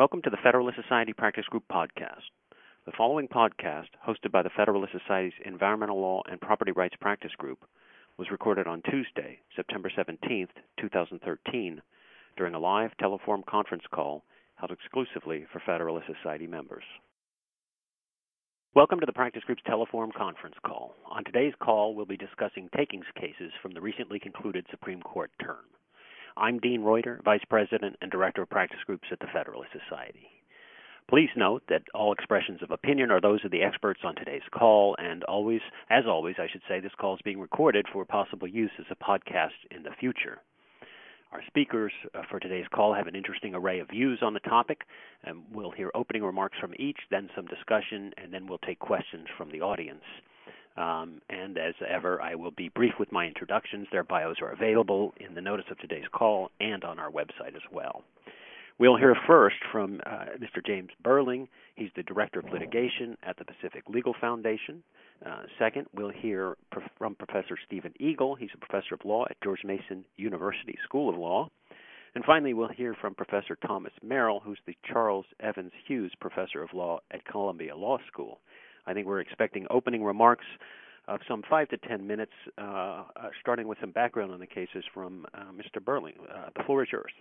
Welcome to the Federalist Society Practice Group podcast. The following podcast, hosted by the Federalist Society's Environmental Law and Property Rights Practice Group, was recorded on Tuesday, September 17th, 2013, during a live telephone conference call held exclusively for Federalist Society members. Welcome to the Practice Group's telephone conference call. On today's call, we'll be discussing takings cases from the recently concluded Supreme Court term. I'm Dean Reuter, Vice President and Director of Practice Groups at the Federalist Society. Please note that all expressions of opinion are those of the experts on today's call, and as always, this call is being recorded for possible use as a podcast in the future. Our speakers for today's call have an interesting array of views on the topic, and we'll hear opening remarks from each, then some discussion, and then we'll take questions from the audience. And as ever, I will be brief with my introductions. Their bios are available in the notice of today's call and on our website as well. We'll hear first from Mr. James Burling. He's the Director of Litigation at the Pacific Legal Foundation. Second, we'll hear from Professor Stephen Eagle. He's a professor of law at George Mason University School of Law. And finally, we'll hear from Professor Thomas Merrill, who's the Charles Evans Hughes Professor of Law at Columbia Law School. I think we're expecting opening remarks of some 5 to 10 minutes, starting with some background on the cases from Mr. Burling. The floor is yours.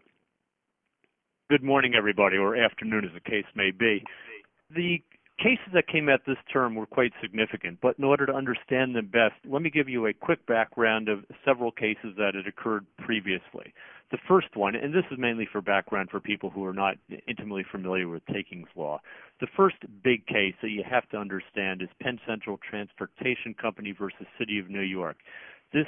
Good morning, everybody, or afternoon as the case may be. The cases that came out this term were quite significant, but in order to understand them best, let me give you a quick background of several cases that had occurred previously. The first one, and this is mainly for background for people who are not intimately familiar with takings law, the first big case that you have to understand is Penn Central Transportation Company versus City of New York. This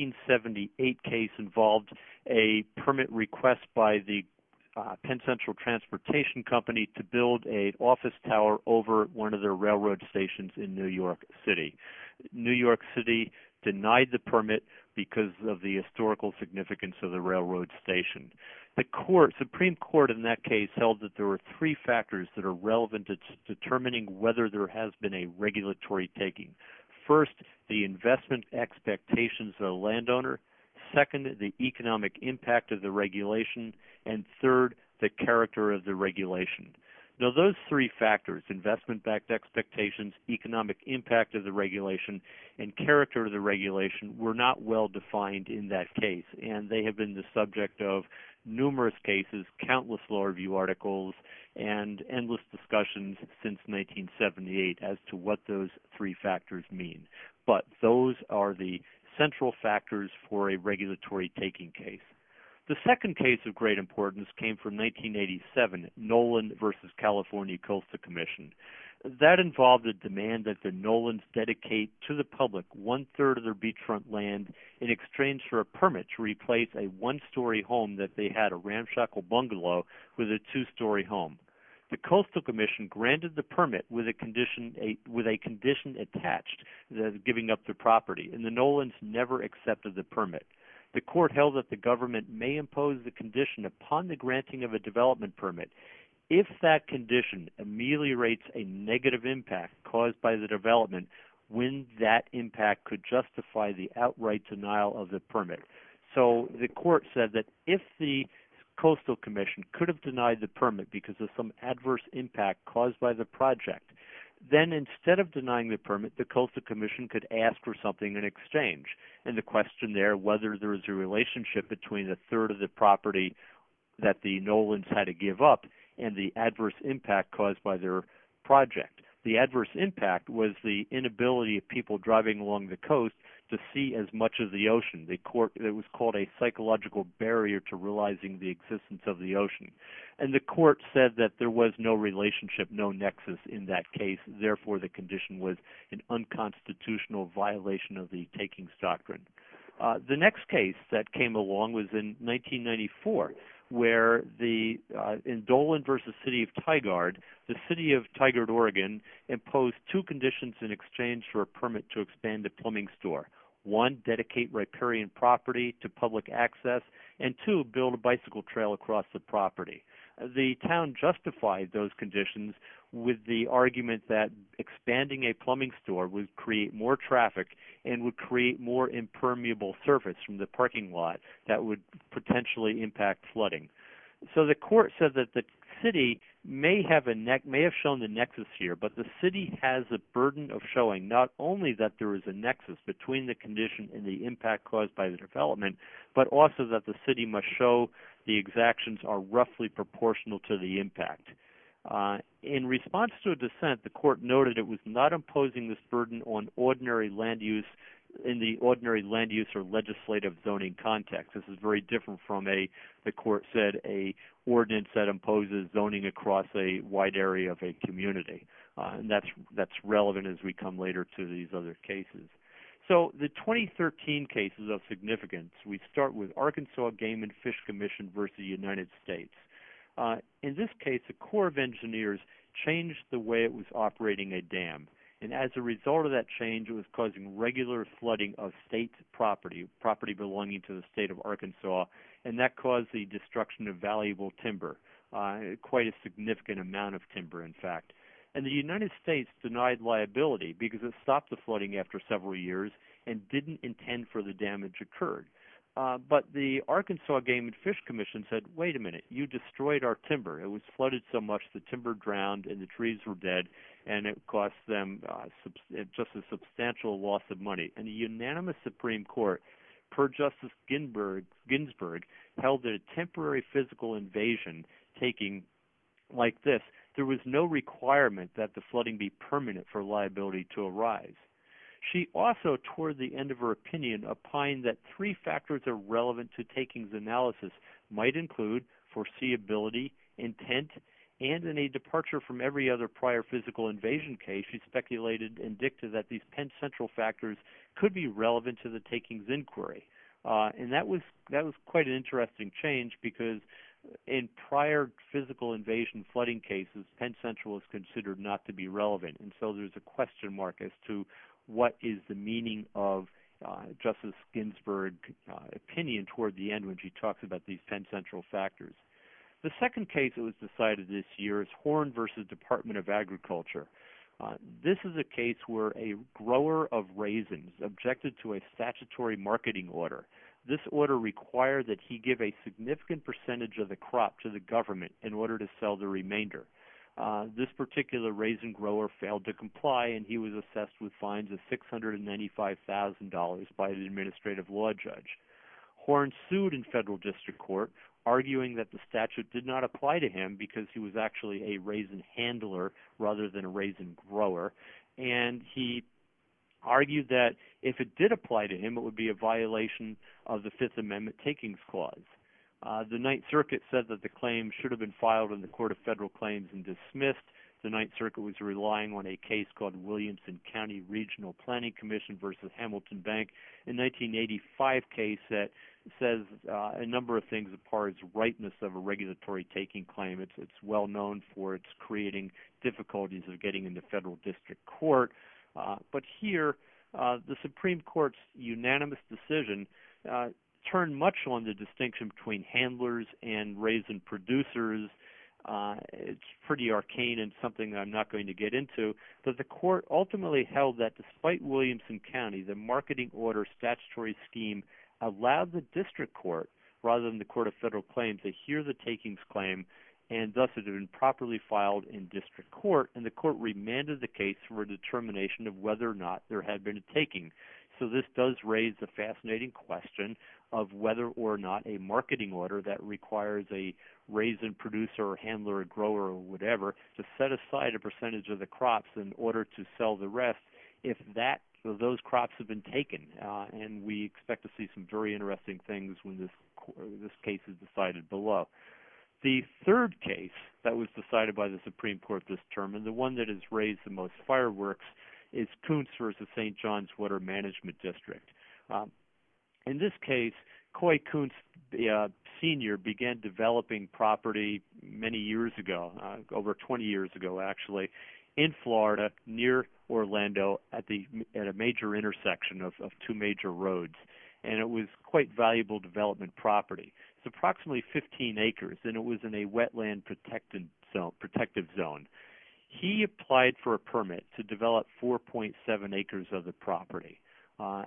1978 case involved a permit request by the Penn Central Transportation Company to build an office tower over one of their railroad stations in New York City. New York City denied the permit because of the historical significance of the railroad station. The Supreme Court in that case held that there were three factors that are relevant to determining whether there has been a regulatory taking. First, the investment expectations of the landowner. Second, the economic impact of the regulation. And third, the character of the regulation. Now, those three factors, investment-backed expectations, economic impact of the regulation, and character of the regulation, were not well defined in that case, and they have been the subject of numerous cases, countless law review articles, and endless discussions since 1978 as to what those three factors mean. But those are the central factors for a regulatory taking case. The second case of great importance came from 1987, Nolan versus California Coastal Commission. That involved a demand that the Nolans dedicate to the public one-third of their beachfront land in exchange for a permit to replace a one-story home that they had, a ramshackle bungalow, with a two-story home. The Coastal Commission granted the permit with a condition attached, giving up the property, and the Nolans never accepted the permit. The court held that the government may impose the condition upon the granting of a development permit if that condition ameliorates a negative impact caused by the development when that impact could justify the outright denial of the permit. So the court said that if the Coastal Commission could have denied the permit because of some adverse impact caused by the project, then instead of denying the permit, the Coastal Commission could ask for something in exchange. And the question there, whether there is a relationship between a third of the property that the Nolans had to give up and the adverse impact caused by their project. The adverse impact was the inability of people driving along the coast to see as much of the ocean. It was called a psychological barrier to realizing the existence of the ocean. And the court said that there was no relationship, no nexus in that case. Therefore, the condition was an unconstitutional violation of the takings doctrine. The next case that came along was in 1994, where in Dolan versus City of Tigard, the City of Tigard, Oregon, imposed two conditions in exchange for a permit to expand a plumbing store. One, dedicate riparian property to public access, and two, build a bicycle trail across the property. The town justified those conditions with the argument that expanding a plumbing store would create more traffic and would create more impermeable surface from the parking lot that would potentially impact flooding. So the court said that the city may have shown the nexus here, but the city has a burden of showing not only that there is a nexus between the condition and the impact caused by the development, but also that the city must show the exactions are roughly proportional to the impact. In response to a dissent, the court noted it was not imposing this burden on ordinary land use in the ordinary land use or legislative zoning context. This is very different from the court said, a ordinance that imposes zoning across a wide area of a community. And that's relevant as we come later to these other cases. So the 2013 cases of significance, we start with Arkansas Game and Fish Commission versus the United States. In this case, the Corps of Engineers changed the way it was operating a dam. And as a result of that change, it was causing regular flooding of state property belonging to the state of Arkansas, and that caused the destruction of valuable timber, quite a significant amount of timber, in fact. And the United States denied liability because it stopped the flooding after several years and didn't intend for the damage occurred. But the Arkansas Game and Fish Commission said, wait a minute, you destroyed our timber. It was flooded so much the timber drowned and the trees were dead, and it cost them just a substantial loss of money. And the unanimous Supreme Court, per Justice Ginsburg, held that a temporary physical invasion taking like this, there was no requirement that the flooding be permanent for liability to arise. She also, toward the end of her opinion, opined that three factors are relevant to takings analysis might include foreseeability, intent, and in a departure from every other prior physical invasion case, she speculated and dictated that these Penn Central factors could be relevant to the takings inquiry. And that was quite an interesting change because in prior physical invasion flooding cases, Penn Central is considered not to be relevant. And so there's a question mark as to what is the meaning of Justice Ginsburg's opinion toward the end when she talks about these Penn Central factors. The second case that was decided this year is Horn versus Department of Agriculture. This is a case where a grower of raisins objected to a statutory marketing order. This order required that he give a significant percentage of the crop to the government in order to sell the remainder. This particular raisin grower failed to comply, and he was assessed with fines of $695,000 by the administrative law judge. Horn sued in federal district court, arguing that the statute did not apply to him because he was actually a raisin handler rather than a raisin grower, and he argued that if it did apply to him, it would be a violation of the Fifth Amendment takings clause. The Ninth Circuit said that the claim should have been filed in the Court of Federal Claims and dismissed. The Ninth Circuit was relying on a case called Williamson County Regional Planning Commission versus Hamilton Bank, a 1985 case that says a number of things as far as rightness of a regulatory taking claim. It's well known for its creating difficulties of getting into federal district court. But here, the Supreme Court's unanimous decision turned much on the distinction between handlers and raisin producers. It's pretty arcane and something I'm not going to get into, but the court ultimately held that despite Williamson County, the marketing order statutory scheme allowed the district court, rather than the Court of Federal Claims, to hear the takings claim, and thus it had been properly filed in district court, and the court remanded the case for a determination of whether or not there had been a taking. So this does raise the fascinating question of whether or not a marketing order that requires a raisin producer or handler or grower or whatever to set aside a percentage of the crops in order to sell the rest, if those crops have been taken. And we expect to see some very interesting things when this case is decided below. The third case that was decided by the Supreme Court this term, and the one that has raised the most fireworks, is Kuntz versus St. John's Water Management District. In this case, Coy Kuntz Sr. began developing property many years ago, over 20 years ago actually, in Florida near Orlando at a major intersection of two major roads. And it was quite valuable development property. It's approximately 15 acres, and it was in a wetland protective zone. He applied for a permit to develop 4.7 acres of the property.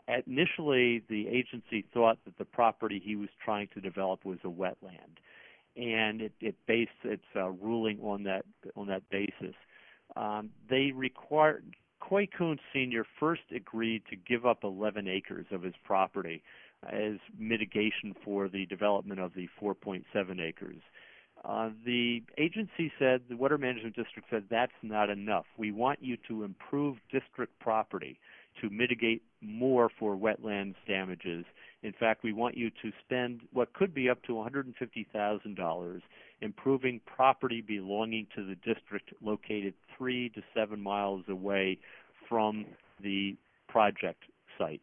Initially, the agency thought that the property he was trying to develop was a wetland. and it based its ruling on that basis. They required Coy Koontz Sr. first agreed to give up 11 acres of his property as mitigation for the development of the 4.7 acres. The agency said, the Water Management District said, that's not enough. We want you to improve district property to mitigate more for wetlands damages. In fact, we want you to spend what could be up to $150,000 improving property belonging to the district located 3 to 7 miles away from the project site.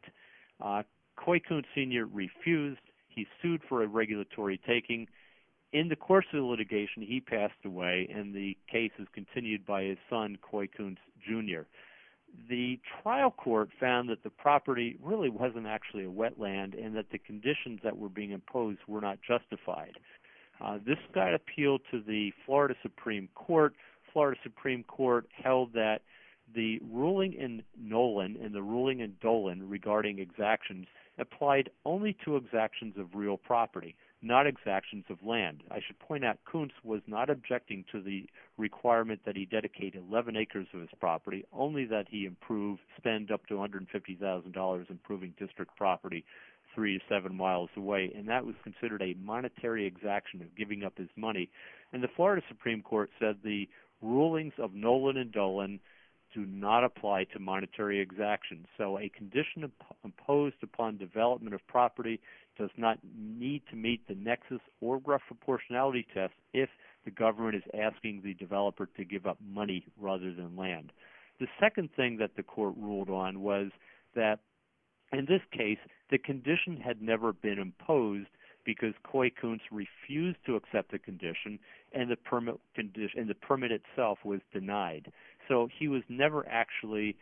Coy Koontz Sr. refused. He sued for a regulatory taking. In the course of the litigation, he passed away, and the case is continued by his son, Coy Koontz Jr. The trial court found that the property really wasn't actually a wetland and that the conditions that were being imposed were not justified. This got appealed to the Florida Supreme Court. Florida Supreme Court held that the ruling in Nolan and the ruling in Dolan regarding exactions applied only to exactions of real property, not exactions of land. I should point out Koontz was not objecting to the requirement that he dedicate 11 acres of his property, only that he spend up to $150,000 improving district property 3 to 7 miles away, and that was considered a monetary exaction of giving up his money. And the Florida Supreme Court said the rulings of Nolan and Dolan do not apply to monetary exactions. So a condition imposed upon development of property does not need to meet the nexus or rough proportionality test if the government is asking the developer to give up money rather than land. The second thing that the court ruled on was that in this case, the condition had never been imposed because Coy Koontz refused to accept the condition, and the permit itself was denied. So he was never actually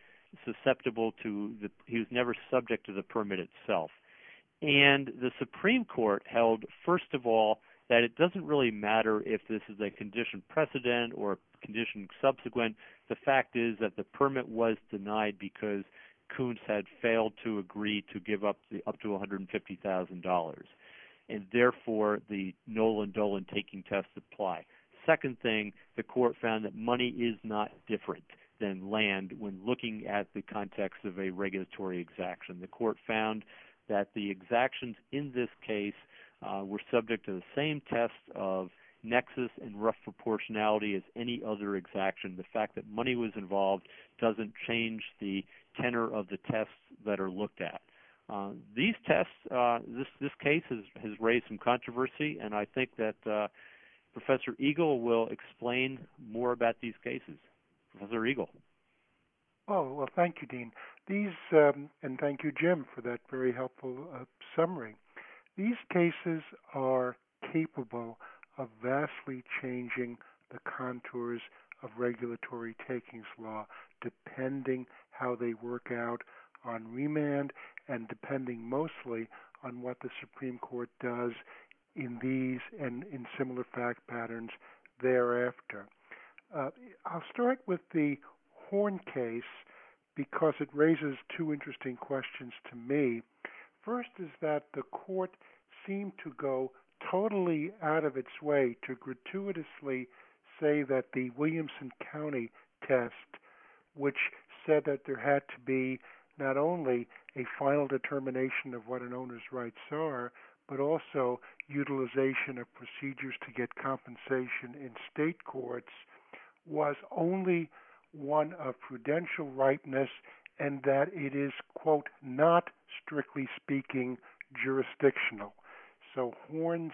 he was never subject to the permit itself. And the Supreme Court held, first of all, that it doesn't really matter if this is a condition precedent or a condition subsequent. The fact is that the permit was denied because Koontz had failed to agree to give up to $150,000. And therefore, the Nolan-Dolan taking tests apply. Second thing, the court found that money is not different than land when looking at the context of a regulatory exaction. The court found that the exactions in this case were subject to the same test of nexus and rough proportionality as any other exaction. The fact that money was involved doesn't change the tenor of the tests that are looked at. These tests, this case has raised some controversy, and I think that Professor Eagle will explain more about these cases. Professor Eagle. Oh, well, thank you, Dean. And thank you, Jim, for that very helpful summary. These cases are capable of vastly changing the contours of regulatory takings law, depending how they work out on remand and depending mostly on what the Supreme Court does in these and in similar fact patterns thereafter. I'll start with the Horn case because it raises two interesting questions to me. First is that the court seemed to go totally out of its way to gratuitously say that the Williamson County test, which said that there had to be not only a final determination of what an owner's rights are, but also utilization of procedures to get compensation in state courts, was only one of prudential ripeness and that it is, quote, not strictly speaking jurisdictional. So Horn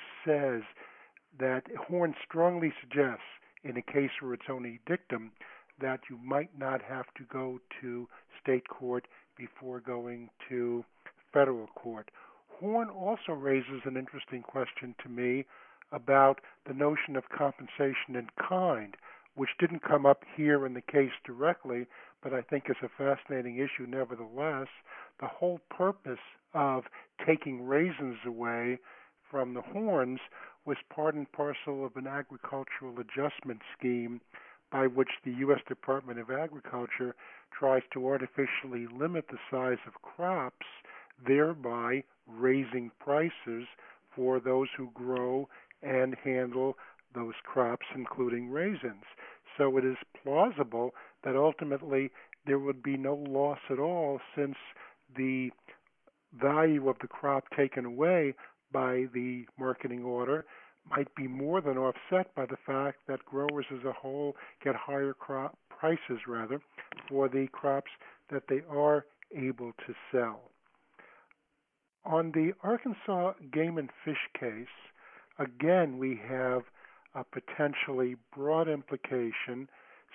strongly suggests in a case where it's only dictum that you might not have to go to state court before going to federal court. Horn also raises an interesting question to me about the notion of compensation in kind, which didn't come up here in the case directly, but I think is a fascinating issue nevertheless. The whole purpose of taking raisins away from the Horns was part and parcel of an agricultural adjustment scheme by which the U.S. Department of Agriculture tries to artificially limit the size of crops, thereby raising prices for those who grow and handle those crops, including raisins. So it is plausible that ultimately there would be no loss at all, since the value of the crop taken away by the marketing order might be more than offset by the fact that growers as a whole get higher crop prices for the crops that they are able to sell. On the Arkansas Game and Fish case, again we have a potentially broad implication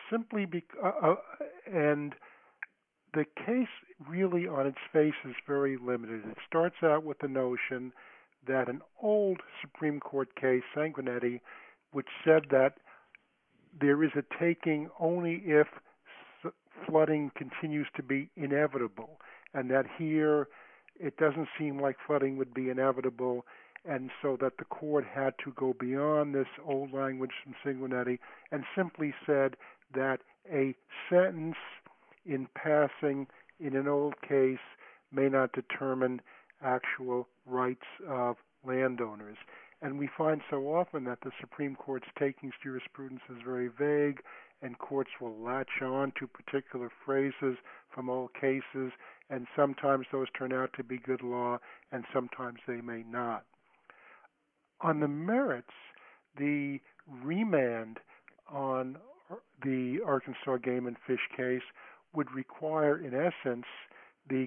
and the case really on its face is very limited. It starts out with the notion that an old Supreme Court case, Sanguinetti, which said that there is a taking only if flooding continues to be inevitable, and that here it doesn't seem like flooding would be inevitable, and so that the court had to go beyond this old language from Sanguinetti and simply said that a sentence in passing in an old case may not determine actual rights of landowners. And we find so often that the Supreme Court's takings jurisprudence is very vague, and courts will latch on to particular phrases from old cases, and sometimes those turn out to be good law, and sometimes they may not. On the merits, the remand on the Arkansas Game and Fish case would require, in essence, the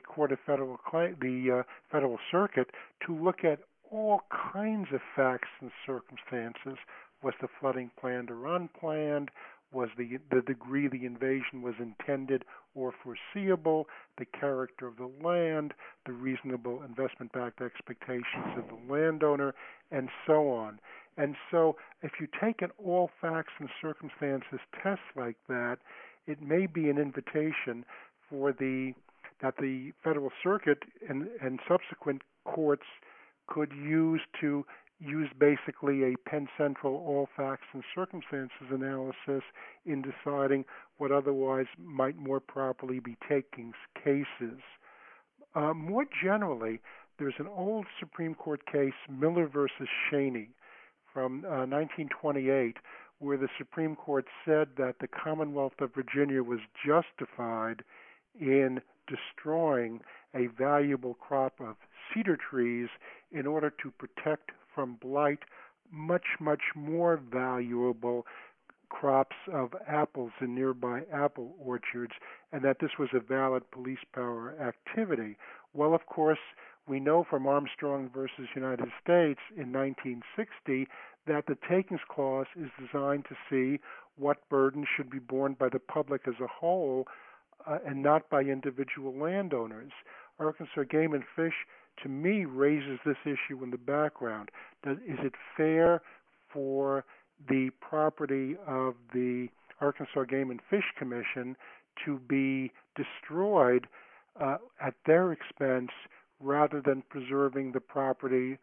Federal Circuit to look at all kinds of facts and circumstances. Was the flooding planned or unplanned? Was the degree the invasion was intended or foreseeable? The character of the land, the reasonable investment-backed expectations of the landowner, and so on. And so if you take an all facts and circumstances test like that, it may be an invitation for that the Federal Circuit and subsequent courts could use basically a Penn Central all facts and circumstances analysis in deciding what otherwise might more properly be takings cases. More generally, there's an old Supreme Court case, Miller versus Cheney, from 1928, where the Supreme Court said that the Commonwealth of Virginia was justified in destroying a valuable crop of cedar trees in order to protect from blight much, much more valuable crops of apples in nearby apple orchards, and that this was a valid police power activity. Well, of course, we know from Armstrong versus United States in 1960 that the takings clause is designed to see what burden should be borne by the public as a whole and not by individual landowners. Arkansas Game and Fish, to me, raises this issue in the background. Is it fair for the property of the Arkansas Game and Fish Commission to be destroyed at their expense rather than preserving the property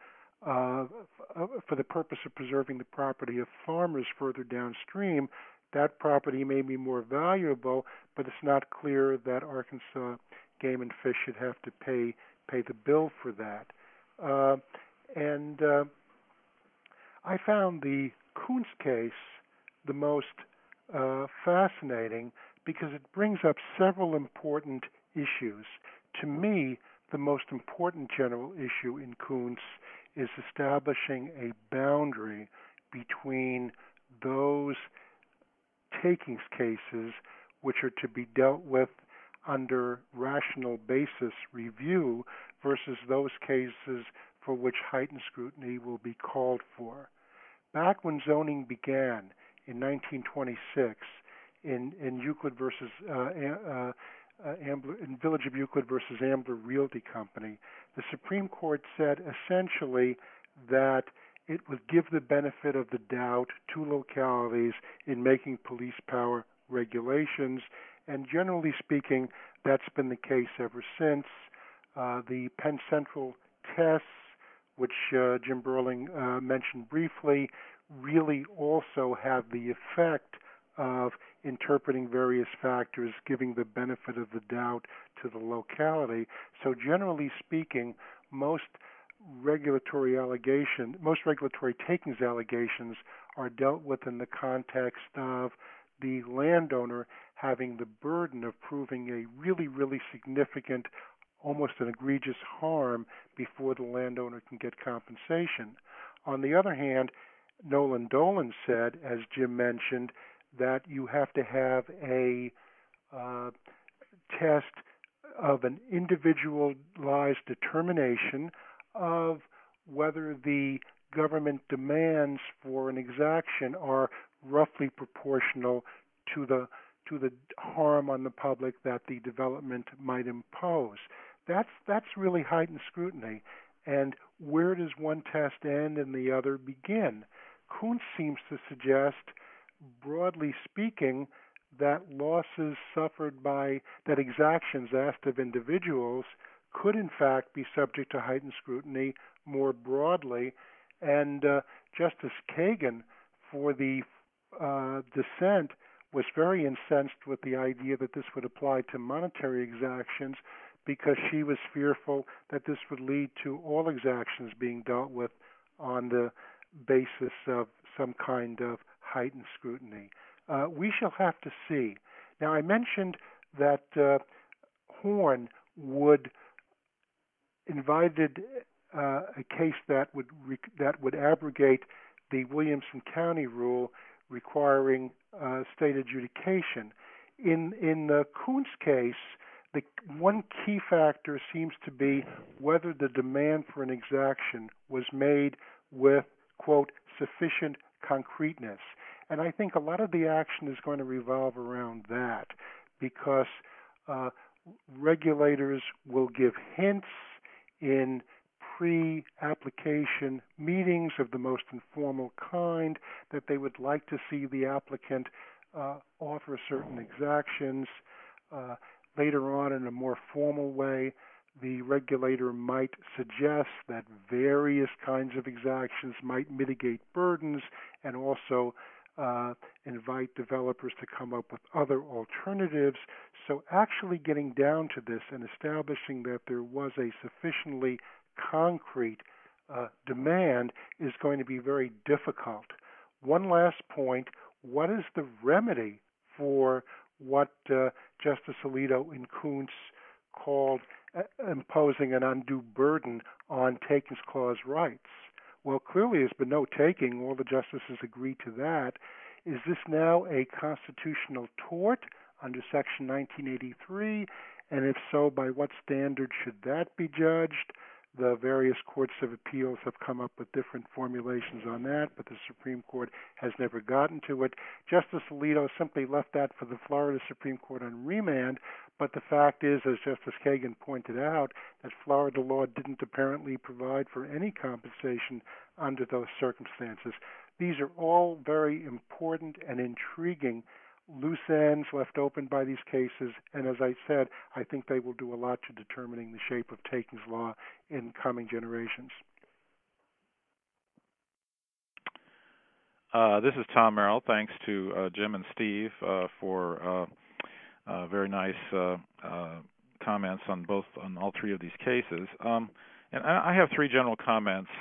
for the purpose of preserving the property of farmers further downstream? That property may be more valuable, but it's not clear that Arkansas Game and Fish should have to pay the bill for that. I found the Coons case the most fascinating because it brings up several important issues. To me, the most important general issue in Coons is establishing a boundary between those takings cases which are to be dealt with under rational basis review versus those cases for which heightened scrutiny will be called for. Back when zoning began in 1926 in Euclid versus in Village of Euclid versus Ambler Realty Company, the Supreme Court said essentially that it would give the benefit of the doubt to localities in making police power regulations, and generally speaking, that's been the case ever since. The Penn Central tests, which Jim Burling mentioned briefly, really also have the effect of interpreting various factors, giving the benefit of the doubt to the locality. So generally speaking, most most regulatory takings allegations are dealt with in the context of the landowner having the burden of proving a really, really significant, almost an egregious harm before the landowner can get compensation. On the other hand, Nolan Dolan said, as Jim mentioned, that you have to have a test of an individualized determination of whether the government demands for an exaction are roughly proportional to the harm on the public that the development might impose. That's really heightened scrutiny. And where does one test end and the other begin? Koontz seems to suggest, broadly speaking, that losses suffered by that exactions asked of individuals could in fact be subject to heightened scrutiny more broadly. And Justice Kagan, for the dissent, was very incensed with the idea that this would apply to monetary exactions because she was fearful that this would lead to all exactions being dealt with on the basis of some kind of heightened scrutiny. We shall have to see. Now, I mentioned that Horn invited a case that would abrogate the Williamson County rule requiring state adjudication. In the Koontz case, the one key factor seems to be whether the demand for an exaction was made with, quote, sufficient concreteness. And I think a lot of the action is going to revolve around that because regulators will give hints in pre-application meetings of the most informal kind that they would like to see the applicant offer certain exactions. Later on, in a more formal way, the regulator might suggest that various kinds of exactions might mitigate burdens and also invite developers to come up with other alternatives. So actually getting down to this and establishing that there was a sufficiently concrete demand is going to be very difficult. One last point, what is the remedy for what Justice Alito in Koontz called imposing an undue burden on takings clause rights? Well, clearly there's been no taking. All the justices agreed to that. Is this now a constitutional tort under Section 1983? And if so, by what standard should that be judged? The various courts of appeals have come up with different formulations on that, but the Supreme Court has never gotten to it. Justice Alito simply left that for the Florida Supreme Court on remand, but the fact is, as Justice Kagan pointed out, that Florida law didn't apparently provide for any compensation under those circumstances. These are all very important and intriguing loose ends left open by these cases, and as I said, I think they will do a lot to determining the shape of takings law in coming generations. This is Tom Merrill. Thanks to Jim and Steve for very nice comments on all three of these cases. And I have three general comments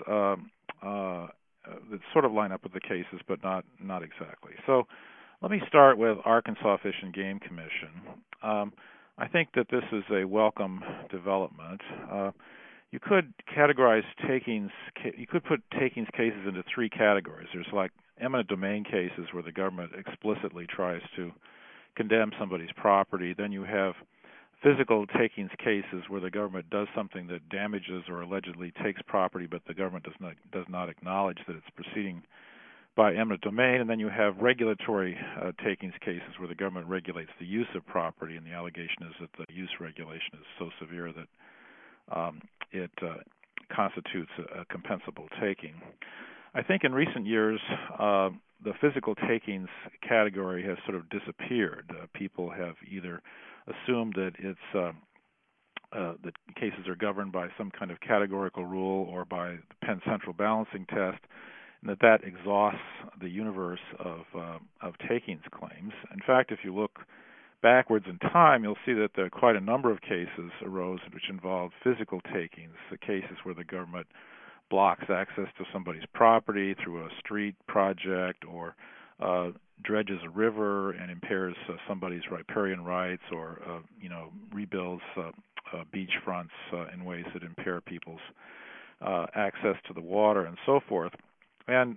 that sort of line up with the cases, but not exactly. So let me start with Arkansas Fish and Game Commission. I think that this is a welcome development. You could categorize takings. You could put takings cases into three categories. There's like eminent domain cases where the government explicitly tries to condemn somebody's property. Then you have physical takings cases where the government does something that damages or allegedly takes property, but the government does not acknowledge that it's proceeding by eminent domain. And then you have regulatory takings cases where the government regulates the use of property, and the allegation is that the use regulation is so severe that it constitutes a compensable taking. I think in recent years, the physical takings category has sort of disappeared. People have either assumed that that cases are governed by some kind of categorical rule or by the Penn Central balancing test, and that exhausts the universe of takings claims. In fact, if you look backwards in time, you'll see that there are quite a number of cases arose which involved physical takings, the cases where the government blocks access to somebody's property through a street project or dredges a river and impairs somebody's riparian rights or rebuilds beach fronts in ways that impair people's access to the water and so forth. And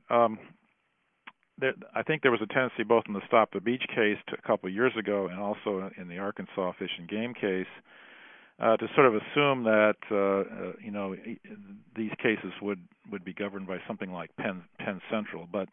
I think there was a tendency both in the Stop the Beach case a couple of years ago and also in the Arkansas Fish and Game case to sort of assume that these cases would be governed by something like Penn Central. But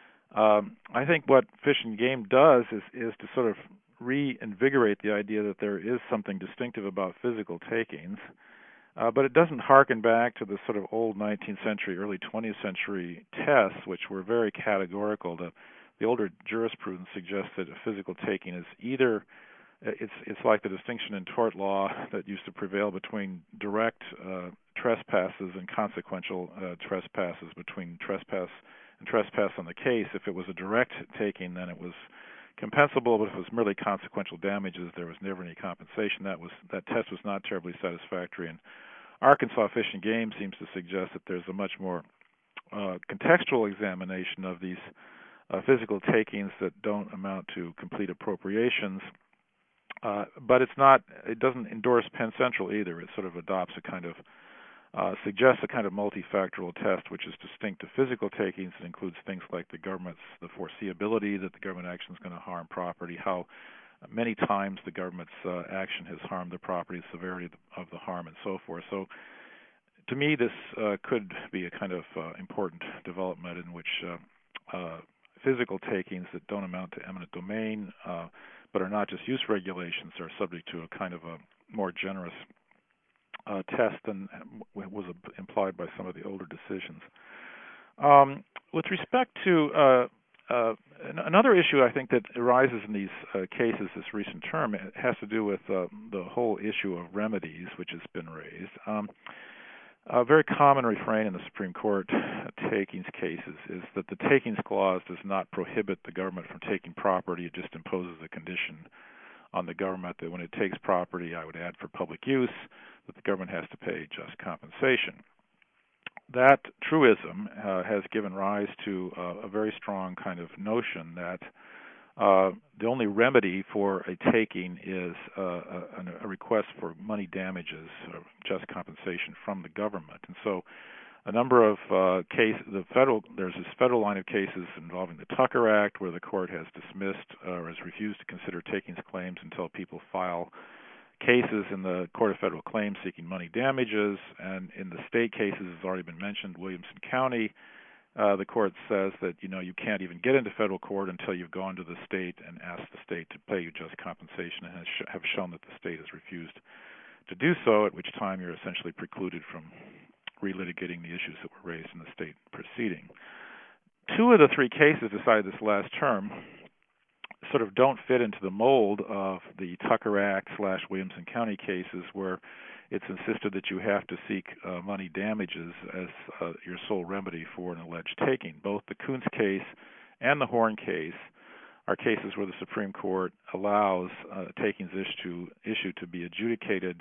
I think what Fish and Game does is to sort of reinvigorate the idea that there is something distinctive about physical takings, but it doesn't harken back to the sort of old 19th century, early 20th century tests, which were very categorical. The older jurisprudence suggests that a physical taking is either it's like the distinction in tort law that used to prevail between direct trespasses and consequential trespasses, between trespass and trespass on the case. If it was a direct taking, then it was compensable, but if it was merely consequential damages, there was never any compensation. That test was not terribly satisfactory. And Arkansas Fish and Game seems to suggest that there's a much more contextual examination of these physical takings that don't amount to complete appropriations. But it doesn't endorse Penn Central either. It sort of adopts a kind of suggests a kind of multifactorial test which is distinct to physical takings. It includes things like the foreseeability that the government action is going to harm property, how many times the government's action has harmed the property, the severity of the harm, and so forth. So to me, this could be a kind of important development in which physical takings that don't amount to eminent domain but are not just use regulations are subject to a kind of a more generous test than was implied by some of the older decisions. With respect to another issue I think that arises in these cases this recent term, it has to do with the whole issue of remedies, which has been raised. A very common refrain in the Supreme Court takings cases is that the takings clause does not prohibit the government from taking property. It just imposes a condition on the government that when it takes property, I would add for public use, that the government has to pay just compensation. That truism has given rise to a very strong kind of notion that the only remedy for a taking is a request for money damages, or just compensation from the government. And so a number of cases, there's this federal line of cases involving the Tucker Act where the court has dismissed or has refused to consider takings claims until people file cases in the Court of Federal Claims seeking money damages. And in the state cases, as already been mentioned, Williamson County, the court says that you can't even get into federal court until you've gone to the state and asked the state to pay you just compensation, and have shown that the state has refused to do so, at which time you're essentially precluded from relitigating the issues that were raised in the state proceeding. Two of the three cases decided this last term sort of don't fit into the mold of the Tucker Act / Williamson County cases, where it's insisted that you have to seek money damages as your sole remedy for an alleged taking. Both the Kuntz case and the Horn case are cases where the Supreme Court allows takings issue to be adjudicated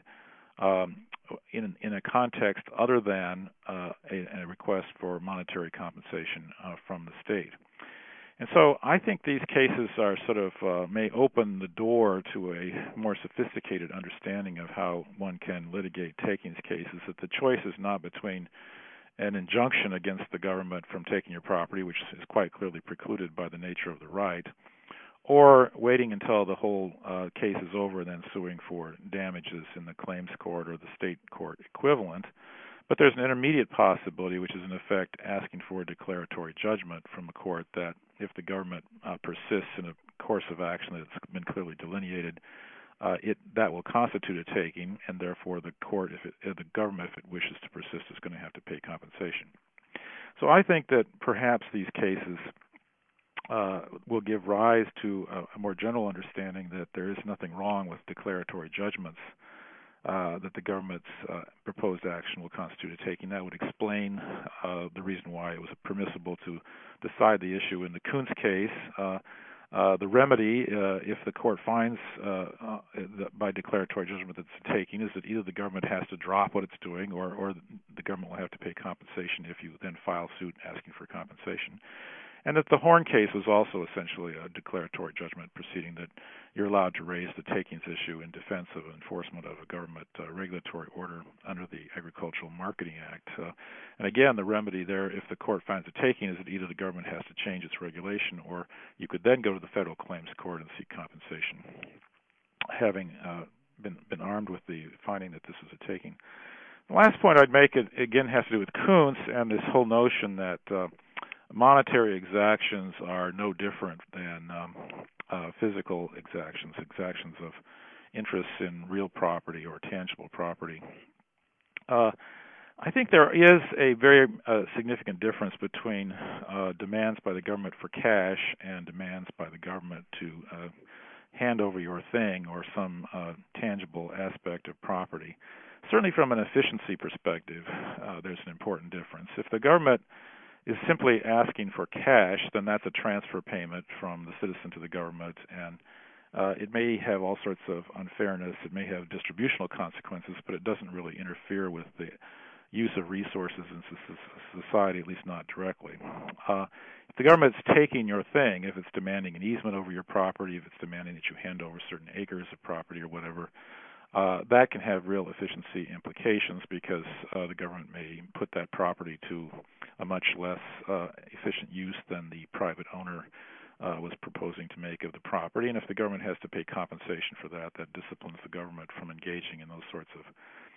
in a context other than a request for monetary compensation from the state. And so I think these cases are sort of may open the door to a more sophisticated understanding of how one can litigate takings cases, that the choice is not between an injunction against the government from taking your property, which is quite clearly precluded by the nature of the right, or waiting until the whole case is over and then suing for damages in the claims court or the state court equivalent. But there's an intermediate possibility, which is in effect asking for a declaratory judgment from the court that if the government persists in a course of action that's been clearly delineated, that will constitute a taking, and therefore the court, the government, if it wishes to persist, is going to have to pay compensation. So I think that perhaps these cases will give rise to a more general understanding that there is nothing wrong with declaratory judgments, that the government's proposed action will constitute a taking. That would explain the reason why it was permissible to decide the issue in the Kuntz case The remedy, if the court finds by declaratory judgment that it's a taking, is that either the government has to drop what it's doing, or the government will have to pay compensation if you then file suit asking for compensation. And that the Horn case was also essentially a declaratory judgment proceeding, that you're allowed to raise the takings issue in defense of enforcement of a government regulatory order under the Agricultural Marketing Act. And again, the remedy there, if the court finds a taking, is that either the government has to change its regulation, or you could then go to the federal claims court and seek compensation, having been armed with the finding that this is a taking. The last point I'd make, again, has to do with Kuntz and this whole notion that monetary exactions are no different than physical exactions of interests in real property or tangible property. I think there is a very significant difference between demands by the government for cash and demands by the government to hand over your thing or some tangible aspect of property. Certainly from an efficiency perspective, there's an important difference. If the government is simply asking for cash, then that's a transfer payment from the citizen to the government, and it may have all sorts of unfairness. It may have distributional consequences, but it doesn't really interfere with the use of resources in society, at least not directly. If the government's taking your thing, if it's demanding an easement over your property, if it's demanding that you hand over certain acres of property or whatever, that can have real efficiency implications, because the government may put that property to a much less efficient use than the private owner was proposing to make of the property. And if the government has to pay compensation for that, that disciplines the government from engaging in those sorts of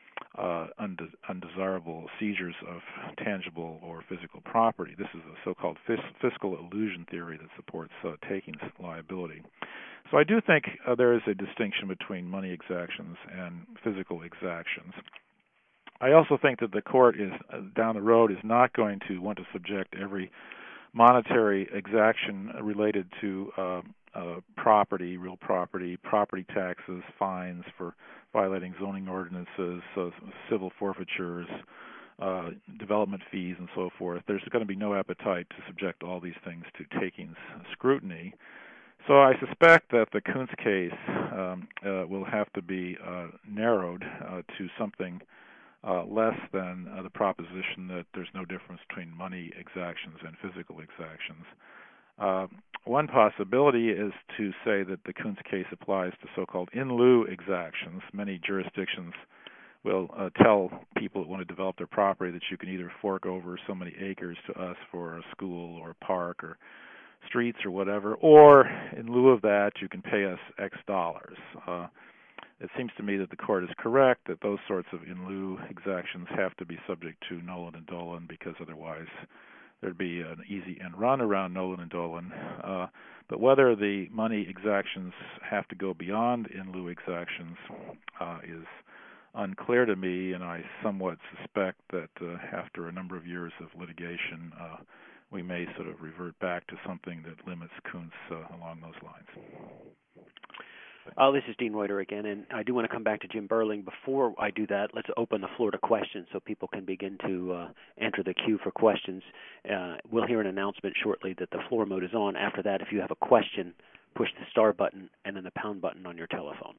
undesirable seizures of tangible or physical property. This is a so-called fiscal illusion theory that supports takings liability. So I do think there is a distinction between money exactions and physical exactions. I also think that the court is down the road is not going to want to subject every monetary exaction related to property, real property, property taxes, fines for violating zoning ordinances, civil forfeitures, development fees, and so forth. There's going to be no appetite to subject all these things to takings scrutiny. So I suspect that the Kuntz case will have to be narrowed to something less than the proposition that there's no difference between money exactions and physical exactions. One possibility is to say that the Kuntz case applies to so-called in lieu exactions. Many jurisdictions will tell people that want to develop their property that you can either fork over so many acres to us for a school or a park or streets or whatever, or in lieu of that, you can pay us X dollars. It seems to me that the court is correct that those sorts of in lieu exactions have to be subject to Nolan and Dolan, because otherwise there'd be an easy end run around Nolan and Dolan. But whether the money exactions have to go beyond in lieu exactions is unclear to me, and I somewhat suspect that after a number of years of litigation, we may sort of revert back to something that limits Kuntz along those lines. This is Dean Reuter again, and I do want to come back to Jim Burling. Before I do that, let's open the floor to questions so people can begin to enter the queue for questions. We'll hear an announcement shortly that the floor mode is on. After that, if you have a question, push the star button and then the pound button on your telephone.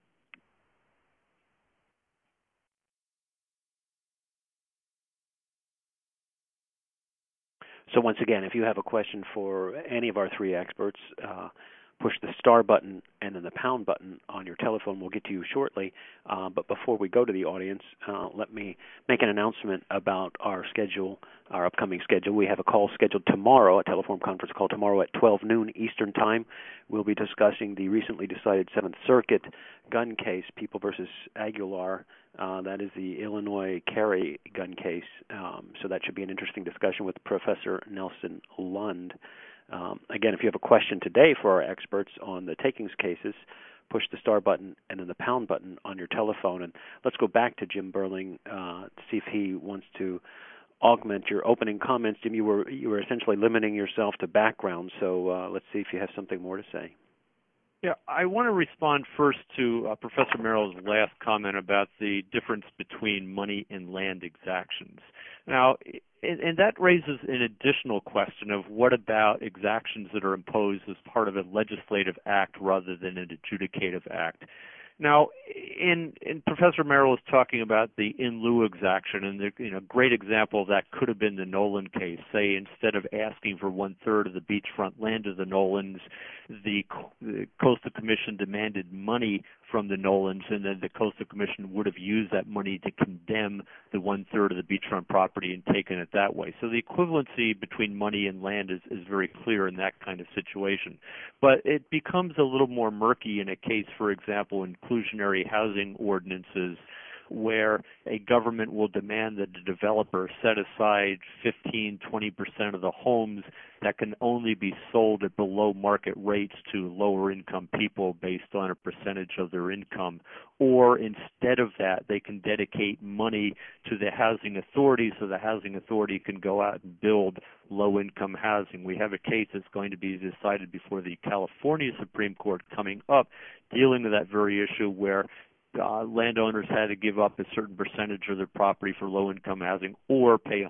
So once again, if you have a question for any of our three experts, push the star button and then the pound button on your telephone. We'll get to you shortly. But before we go to the audience, let me make an announcement about our schedule, our upcoming schedule. We have a call scheduled tomorrow, a telephone conference call tomorrow at 12 noon Eastern Time. We'll be discussing the recently decided Seventh Circuit gun case, People versus Aguilar. That is the Illinois Carey gun case. So that should be an interesting discussion with Professor Nelson Lund. Again, if you have a question today for our experts on the takings cases, push the star button and then the pound button on your telephone. And let's go back to Jim Burling to see if he wants to augment your opening comments. Jim, you were essentially limiting yourself to background, so let's see if you have something more to say. Yeah, I want to respond first to Professor Merrill's last comment about the difference between money and land exactions. Now, and that raises an additional question of what about exactions that are imposed as part of a legislative act rather than an adjudicative act. Now, in Professor Merrill was talking about the in lieu exaction, and the great example of that could have been the Nolan case. Say instead of asking for 1/3 of the beachfront land of the Nolans, the Coastal Commission demanded money from the Nolans, and then the Coastal Commission would have used that money to condemn the 1/3 of the beachfront property and taken it that way. So the equivalency between money and land is very clear in that kind of situation. But it becomes a little more murky in a case, for example, inclusionary housing ordinances, where a government will demand that the developer set aside 15-20% of the homes that can only be sold at below market rates to lower income people based on a percentage of their income. Or instead of that, they can dedicate money to the housing authority so the housing authority can go out and build low income housing. We have a case that's going to be decided before the California Supreme Court coming up dealing with that very issue, where landowners had to give up a certain percentage of their property for low-income housing or pay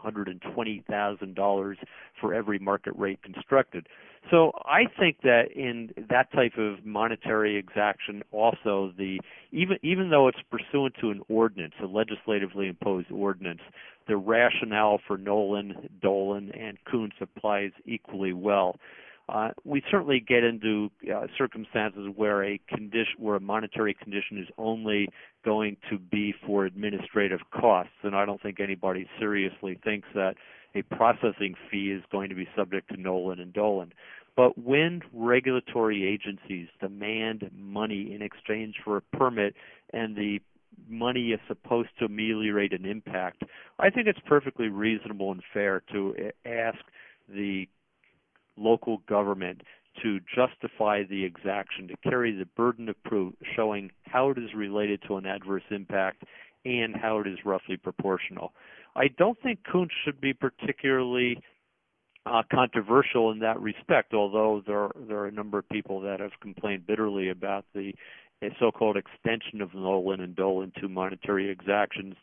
$120,000 for every market rate constructed. So I think that in that type of monetary exaction, also even though it's pursuant to an ordinance, a legislatively imposed ordinance, the rationale for Nolan, Dolan, and Kuntz applies equally well. We certainly get into circumstances where a monetary condition is only going to be for administrative costs, and I don't think anybody seriously thinks that a processing fee is going to be subject to Nolan and Dolan. But when regulatory agencies demand money in exchange for a permit and the money is supposed to ameliorate an impact, I think it's perfectly reasonable and fair to ask the local government to justify the exaction, to carry the burden of proof showing how it is related to an adverse impact and how it is roughly proportional. I don't think Kuntz should be particularly controversial in that respect, although there are a number of people that have complained bitterly about the so-called extension of Nolan and Dolan to monetary exactions.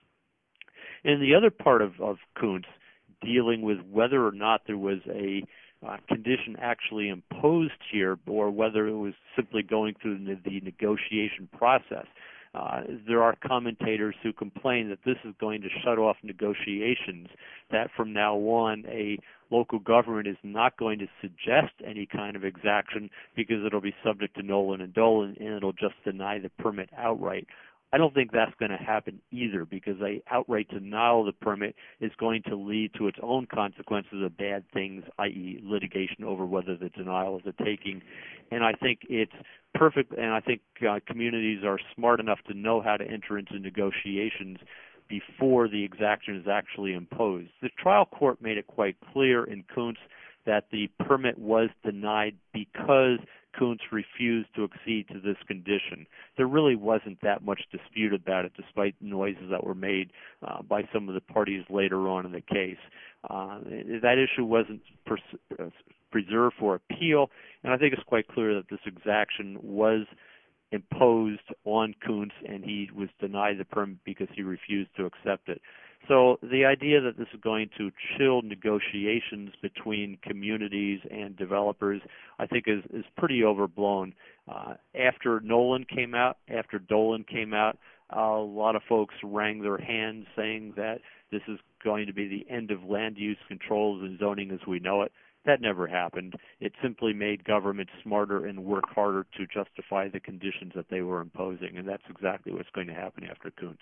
And the other part of Kuntz, dealing with whether or not there was a condition actually imposed here, or whether it was simply going through the negotiation process. There are commentators who complain that this is going to shut off negotiations, that from now on a local government is not going to suggest any kind of exaction because it'll be subject to Nolan and Dolan and it'll just deny the permit outright. I don't think that's going to happen either, because a outright denial of the permit is going to lead to its own consequences of bad things, i.e. litigation over whether the denial is a taking. And I think it's perfect, and I think communities are smart enough to know how to enter into negotiations before the exaction is actually imposed. The trial court made it quite clear in Kuntz that the permit was denied because Kuntz refused to accede to this condition. There really wasn't that much dispute about it, despite noises that were made by some of the parties later on in the case. That issue wasn't preserved for appeal, and I think it's quite clear that this exaction was imposed on Kuntz, and he was denied the permit because he refused to accept it. So the idea that this is going to chill negotiations between communities and developers, I think is pretty overblown. After Nolan came out, after Dolan came out, a lot of folks wrung their hands saying that this is going to be the end of land use controls and zoning as we know it. That never happened. It simply made government smarter and work harder to justify the conditions that they were imposing, and that's exactly what's going to happen after Kuntz.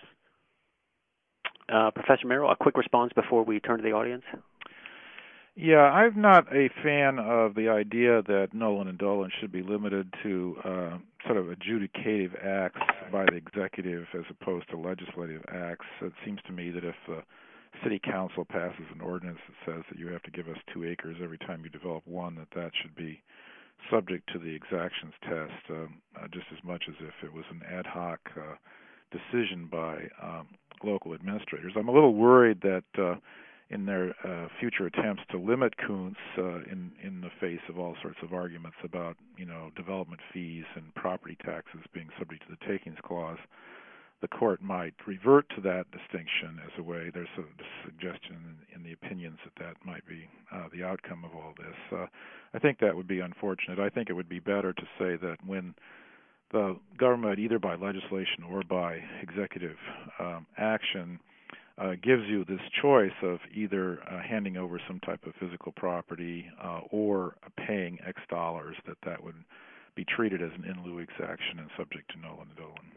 Professor Merrill, a quick response before we turn to the audience. Yeah, I'm not a fan of the idea that Nolan and Dolan should be limited to sort of adjudicative acts by the executive as opposed to legislative acts. It seems to me that if the city council passes an ordinance that says that you have to give us 2 acres every time you develop one, that should be subject to the exactions test, just as much as if it was an ad hoc decision by local administrators. I'm a little worried that in their future attempts to limit Kuntz in the face of all sorts of arguments about, development fees and property taxes being subject to the takings clause, the court might revert to that distinction as a way. There's a suggestion in the opinions that might be the outcome of all this. I think that would be unfortunate. I think it would be better to say that when the government, either by legislation or by executive action, gives you this choice of either handing over some type of physical property or paying X dollars, that would be treated as an in lieu exaction and subject to nollen and dollen.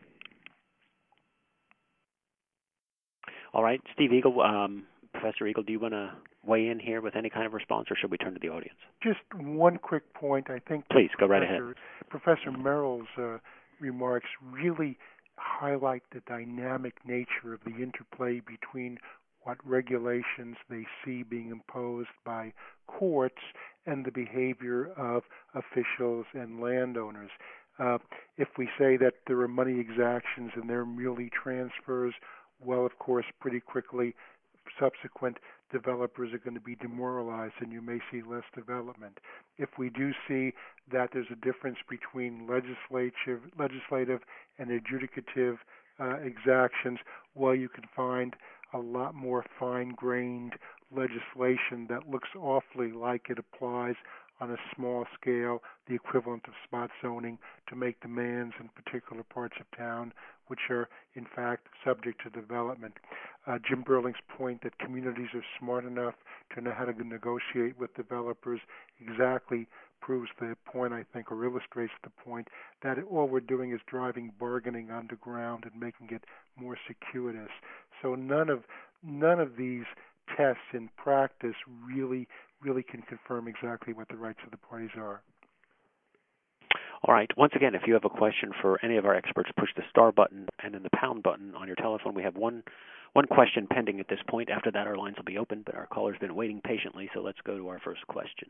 All right, Steve Eagle, Professor Eagle, do you want to weigh in here with any kind of response, or should we turn to the audience? Just one quick point. I think please go right ahead. Professor Merrill's remarks really highlight the dynamic nature of the interplay between what regulations they see being imposed by courts and the behavior of officials and landowners. If we say that there are money exactions and they're merely transfers, well, of course, pretty quickly subsequent developers are going to be demoralized and you may see less development. If we do see that there's a difference between legislative and adjudicative exactions, well, you can find a lot more fine-grained legislation that looks awfully like it applies on a small scale, the equivalent of spot zoning, to make demands in particular parts of town, which are in fact subject to development. Jim Burling's point that communities are smart enough to know how to negotiate with developers exactly proves the point, I think, or illustrates the point that all we're doing is driving bargaining underground and making it more circuitous. So none of these tests in practice really can confirm exactly what the rights of the parties are. All right. Once again, if you have a question for any of our experts, push the star button and then the pound button on your telephone. We have one question pending at this point. After that, our lines will be open, but our caller's been waiting patiently, so let's go to our first question.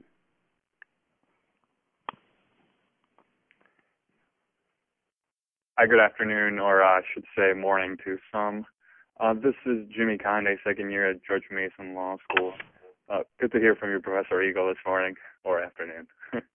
Hi, good afternoon, or I should say morning to some. This is Jimmy Conde, second year at George Mason Law School. Good to hear from you, Professor Eagle, this morning or afternoon.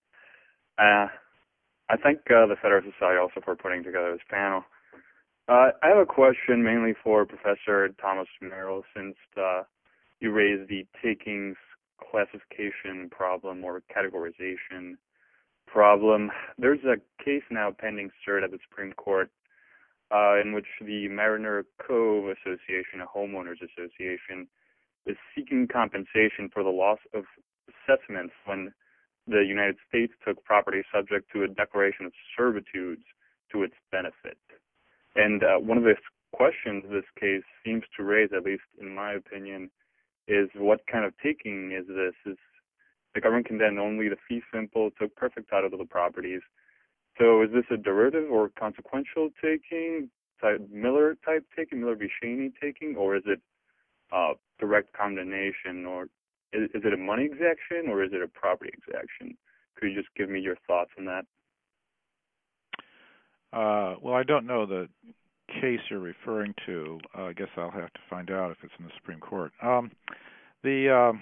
I thank the Federal Society also for putting together this panel. I have a question mainly for Professor Thomas Merrill, since you raised the takings classification problem or categorization problem. There's a case now pending cert at the Supreme Court in which the Mariner Cove Association, a homeowners association, is seeking compensation for the loss of assessments when the United States took property subject to a declaration of servitudes to its benefit. And one of the questions this case seems to raise, at least in my opinion, is what kind of taking is this? Is the government condemned only the fee simple, took perfect title to the properties? So is this a derivative or consequential taking, Miller type taking, Miller v. Cheney taking, or is it direct condemnation, or is it a money exaction, or is it a property exaction? Could you just give me your thoughts on that? Well, I don't know the case you're referring to. I guess I'll have to find out if it's in the Supreme Court. The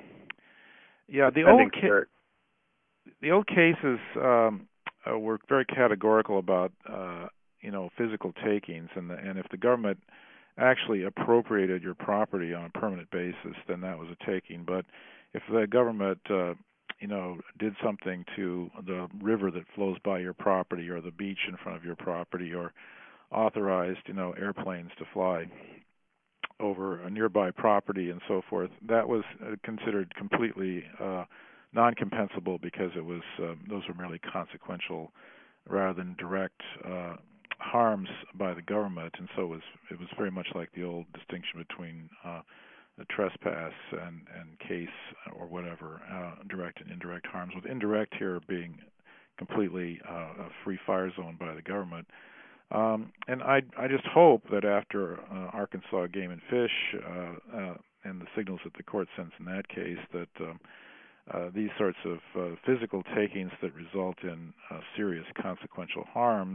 old cases were very categorical about physical takings, and if the government actually appropriated your property on a permanent basis, then that was a taking. But if the government did something to the river that flows by your property or the beach in front of your property, or authorized airplanes to fly over a nearby property and so forth, that was considered completely non-compensable, because it was those were merely consequential rather than direct harms by the government. And so it was very much like the old distinction between a trespass and case or whatever, direct and indirect harms, with indirect here being completely a free fire zone by the government. And I just hope that after Arkansas Game and Fish and the signals that the court sends in that case, that these sorts of physical takings that result in serious consequential harms,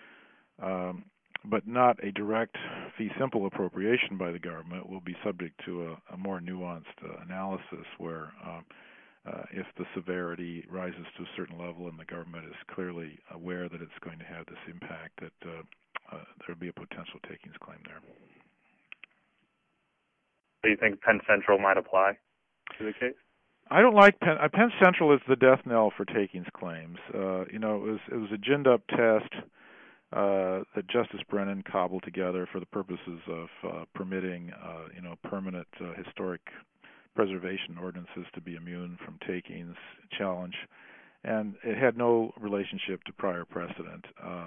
but not a direct fee simple appropriation by the government, will be subject to a more nuanced analysis, where if the severity rises to a certain level and the government is clearly aware that it's going to have this impact, that there would be a potential takings claim there. Do you think Penn Central might apply to the case? I don't like Penn Central is the death knell for takings claims. It was a ginned-up test that Justice Brennan cobbled together for the purposes of permitting, permanent historic preservation ordinances to be immune from takings challenge, and it had no relationship to prior precedent.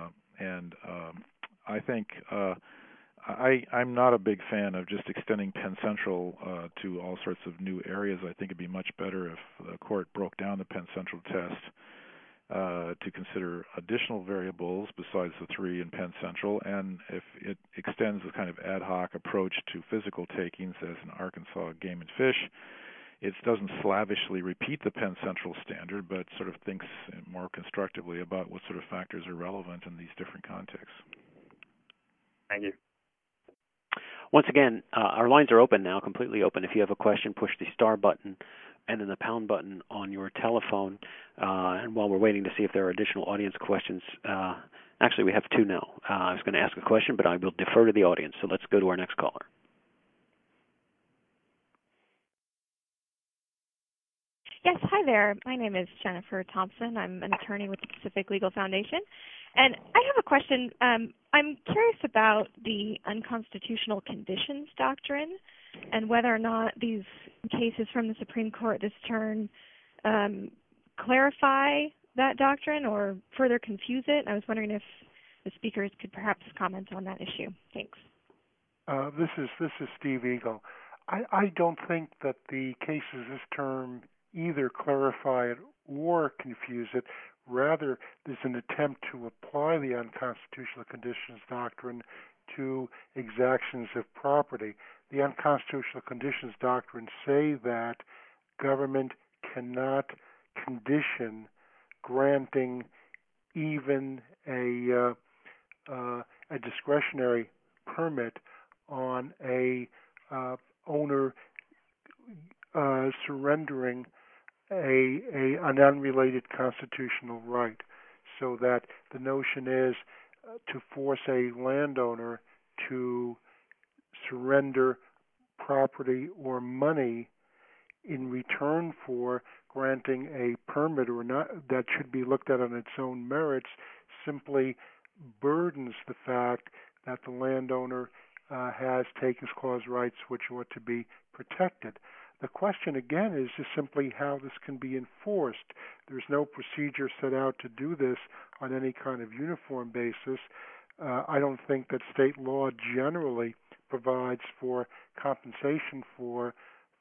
I think I'm not a big fan of just extending Penn Central to all sorts of new areas. I think it'd be much better if the court broke down the Penn Central test to consider additional variables besides the three in Penn Central, and if it extends a kind of ad hoc approach to physical takings as in Arkansas Game and Fish, it doesn't slavishly repeat the Penn Central standard, but sort of thinks more constructively about what sort of factors are relevant in these different contexts. Thank you. Once again, our lines are open now, completely open. If you have a question, push the star button and then the pound button on your telephone. And while we're waiting to see if there are additional audience questions, actually we have two now. I was going to ask a question, but I will defer to the audience. So let's go to our next caller. Yes, hi there. My name is Jennifer Thompson. I'm an attorney with the Pacific Legal Foundation. And I have a question. I'm curious about the unconstitutional conditions doctrine and whether or not these cases from the Supreme Court this turn clarify that doctrine or further confuse it. I was wondering if the speakers could perhaps comment on that issue. Thanks. This is Steve Eagle. I don't think that the cases this term either clarify it or confuse it. Rather, there's an attempt to apply the unconstitutional conditions doctrine to exactions of property. The unconstitutional conditions doctrine say that government cannot condition granting even a discretionary permit on a owner surrendering an unrelated constitutional right, so that the notion is to force a landowner to surrender property or money in return for granting a permit or not that should be looked at on its own merits simply burdens the fact that the landowner has takings clause rights which ought to be protected. The question, again, is just simply how this can be enforced. There's no procedure set out to do this on any kind of uniform basis. I don't think that state law generally provides for compensation for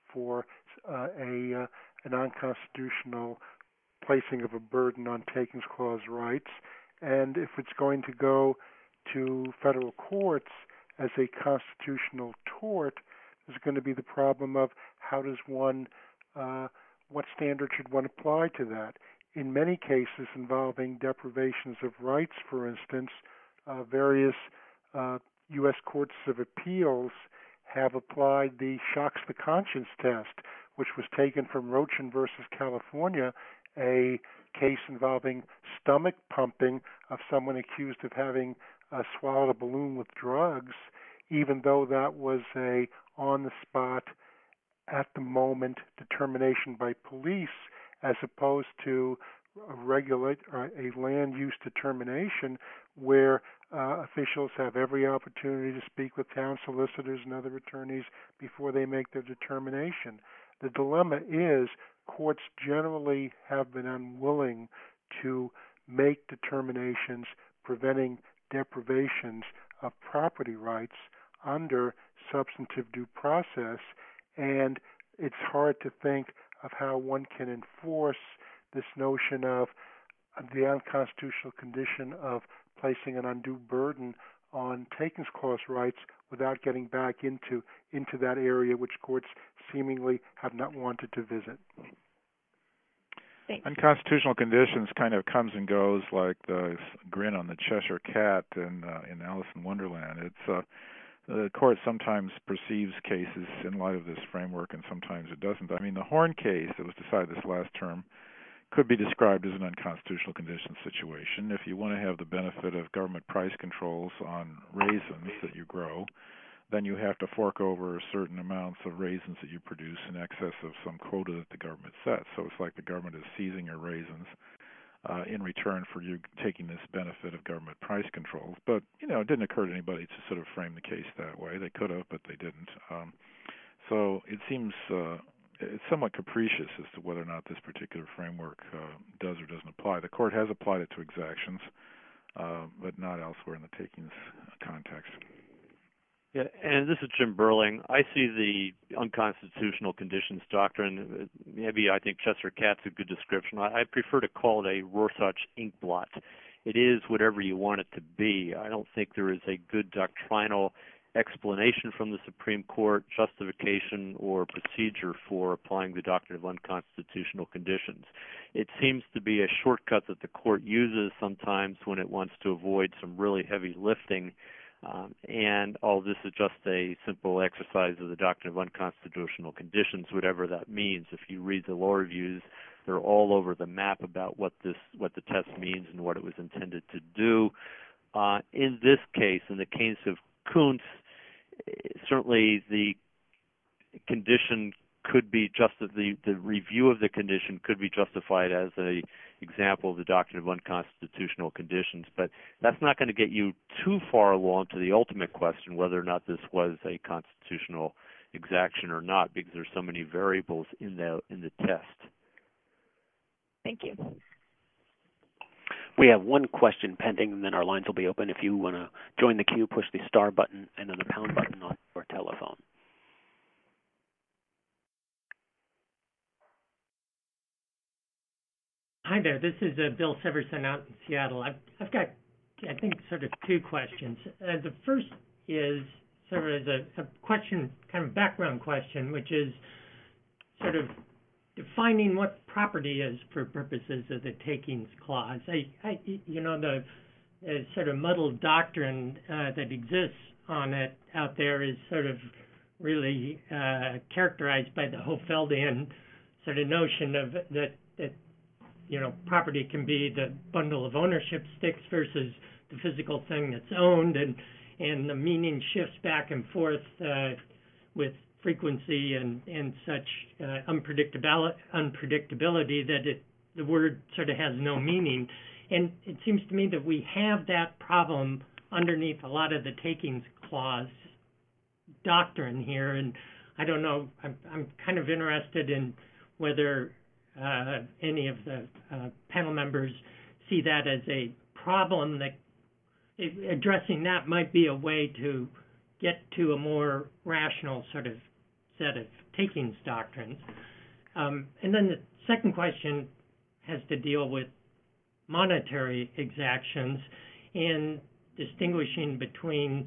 an unconstitutional placing of a burden on takings clause rights. And if it's going to go to federal courts as a constitutional tort, there's going to be the problem of how does one, what standard should one apply to that? In many cases involving deprivations of rights, for instance, various U.S. courts of appeals have applied the shocks the conscience test, which was taken from Rochin versus California, a case involving stomach pumping of someone accused of having swallowed a balloon with drugs, even though that was a on-the-spot, at-the-moment determination by police, as opposed to a land use determination where officials have every opportunity to speak with town solicitors and other attorneys before they make their determination. The dilemma is courts generally have been unwilling to make determinations preventing deprivations of property rights under substantive due process, and it's hard to think of how one can enforce this notion of the unconstitutional condition of placing an undue burden on takings clause rights without getting back into that area which courts seemingly have not wanted to visit. Thanks. Unconstitutional conditions kind of comes and goes like the grin on the Cheshire Cat in Alice in Wonderland. It's the court sometimes perceives cases in light of this framework, and sometimes it doesn't. I mean, the Horn case that was decided this last term could be described as an unconstitutional condition situation. If you want to have the benefit of government price controls on raisins that you grow, then you have to fork over certain amounts of raisins that you produce in excess of some quota that the government sets. So it's like the government is seizing your raisins in return for you taking this benefit of government price controls. But, it didn't occur to anybody to sort of frame the case that way. They could have, but they didn't. So it seems it's somewhat capricious as to whether or not this particular framework does or doesn't apply. The court has applied it to exactions, but not elsewhere in the takings context. Yeah, and this is Jim Burling. I see the unconstitutional conditions doctrine, maybe I think Chester Katz's a good description. I prefer to call it a Rorschach ink blot. It is whatever you want it to be. I don't think there is a good doctrinal explanation from the Supreme Court, justification, or procedure for applying the doctrine of unconstitutional conditions. It seems to be a shortcut that the court uses sometimes when it wants to avoid some really heavy lifting. And all this is just a simple exercise of the doctrine of unconstitutional conditions, whatever that means. If you read the law reviews, they're all over the map about what the test means and what it was intended to do. In this case, in the case of Kuntz, certainly the condition could be the review of the condition could be justified as a example of the doctrine of unconstitutional conditions, but that's not going to get you too far along to the ultimate question whether or not this was a constitutional exaction or not, because there's so many variables in the test. Thank you. We have one question pending, and then our lines will be open. If you want to join the queue, push the star button and then the pound button on your telephone. Hi there. This is Bill Severson out in Seattle. I've got, I think, sort of two questions. The first is sort of as a question, kind of background question, which is sort of defining what property is for purposes of the takings clause. The sort of muddled doctrine that exists on it out there is sort of really characterized by the Hofeldian sort of notion of that property can be the bundle of ownership sticks versus the physical thing that's owned, and the meaning shifts back and forth with frequency and such unpredictability that the word sort of has no meaning. And it seems to me that we have that problem underneath a lot of the takings clause doctrine here, and I don't know, I'm kind of interested in whether any of the panel members see that as a problem, that addressing that might be a way to get to a more rational sort of set of takings doctrines. And then the second question has to deal with monetary exactions and distinguishing between